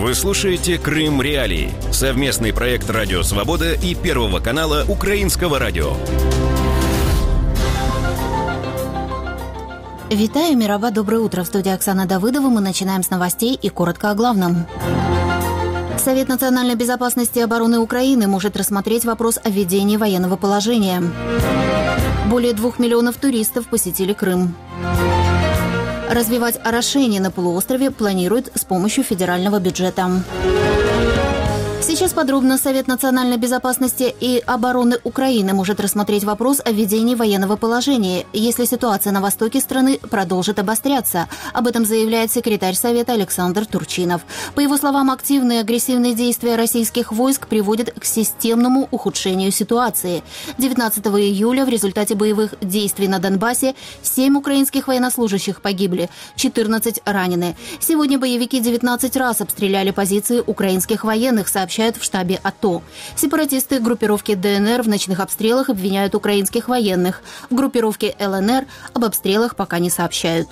Вы слушаете «Крым Реалии» – совместный проект «Радио Свобода» и Первого канала Украинского радио. Витаю, Мирова, доброе утро. В студии Оксана Давыдова. Мы начинаем с новостей и коротко о главном. Совет национальной безопасности и обороны Украины может рассмотреть вопрос о введении военного положения. Более 2 миллионов туристов посетили Крым. Развивать орошение на полуострове планируют с помощью федерального бюджета. Сейчас подробно. Совет национальной безопасности и обороны Украины может рассмотреть вопрос о введении военного положения, если ситуация на востоке страны продолжит обостряться. Об этом заявляет секретарь Совета Александр Турчинов. По его словам, активные и агрессивные действия российских войск приводят к системному ухудшению ситуации. 19 июля в результате боевых действий на Донбассе 7 украинских военнослужащих погибли, 14 ранены. Сегодня боевики 19 раз обстреляли позиции украинских военных, сообщают в штабе АТО. Сепаратисты группировки ДНР в ночных обстрелах обвиняют украинских военных. В группировке ЛНР об обстрелах пока не сообщают.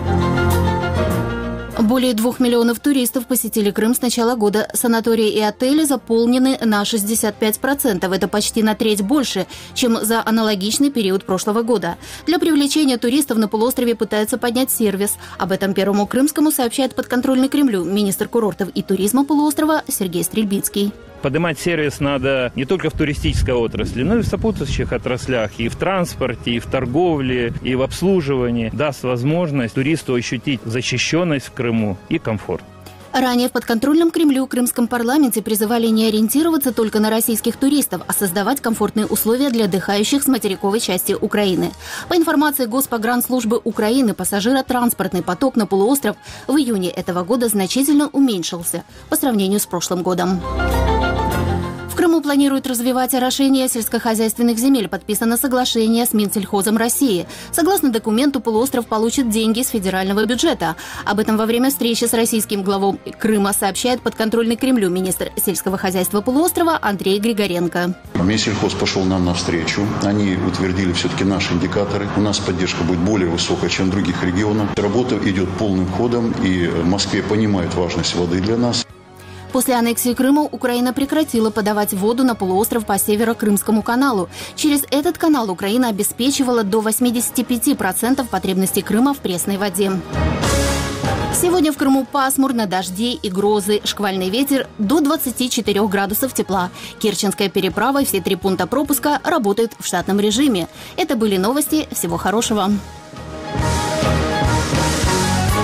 Более 2 миллионов туристов посетили Крым с начала года. Санатории и отели заполнены на 65%. Это почти на треть больше, чем за аналогичный период прошлого года. Для привлечения туристов на полуострове пытаются поднять сервис. Об этом Первому Крымскому сообщает подконтрольный Кремлю министр курортов и туризма полуострова Сергей Стрельбицкий. Поднимать сервис надо не только в туристической отрасли, но и в сопутствующих отраслях, и в транспорте, и в торговле, и в обслуживании. Даст возможность туристу ощутить защищенность в Крыму и комфорт. Ранее в подконтрольном Кремлю крымском парламенте призывали не ориентироваться только на российских туристов, а создавать комфортные условия для отдыхающих с материковой части Украины. По информации Госпогранслужбы Украины, пассажиротранспортный поток на полуостров в июне этого года значительно уменьшился по сравнению с прошлым годом. В Крыму планируют развивать орошение сельскохозяйственных земель. Подписано соглашение с Минсельхозом России. Согласно документу, полуостров получит деньги с федерального бюджета. Об этом во время встречи с российским главой Крыма сообщает подконтрольный Кремлю министр сельского хозяйства полуострова Андрей Григоренко. Минсельхоз пошел нам навстречу. Они утвердили все-таки наши индикаторы. У нас поддержка будет более высокая, чем в других регионах. Работа идет полным ходом, и в Москве понимают важность воды для нас. После аннексии Крыма Украина прекратила подавать воду на полуостров по Северо-Крымскому каналу. Через этот канал Украина обеспечивала до 85% потребностей Крыма в пресной воде. Сегодня в Крыму пасмурно, дожди и грозы, шквальный ветер до 24 градусов тепла. Керченская переправа и все 3 пункта пропуска работают в штатном режиме. Это были новости. Всего хорошего.